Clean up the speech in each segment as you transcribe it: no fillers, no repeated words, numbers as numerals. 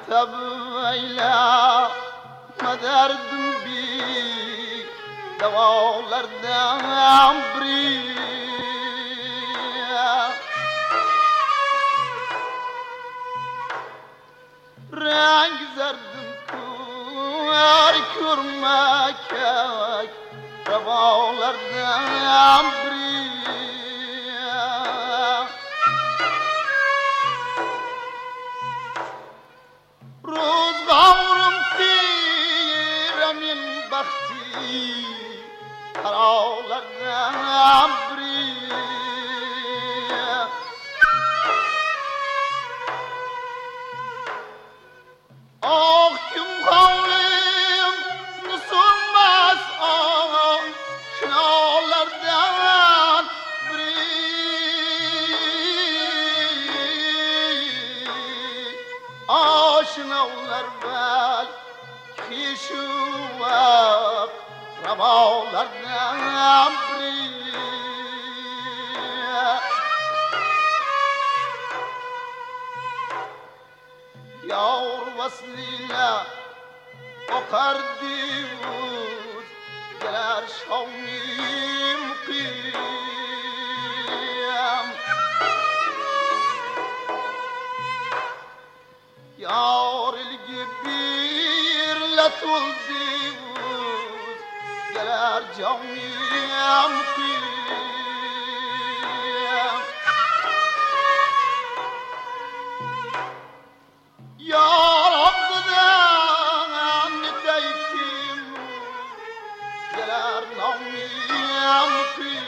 Tabayla madardım bir davalardan biri renk zardım kar kurmak davalardan biri روزگارم پیرم این بختی قرارم بری آه کم حالیم نسومز آه شنالردن بری آشناlar bel kişu var ravalardan biri yavr vasliyle okar divuz gelir şavmim kıyam yar الجبير لا تولديوز يا رجعوني يا مقيم يا رب نديكم يا رجعوني يا مقيم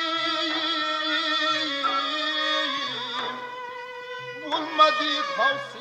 Olmadı havsi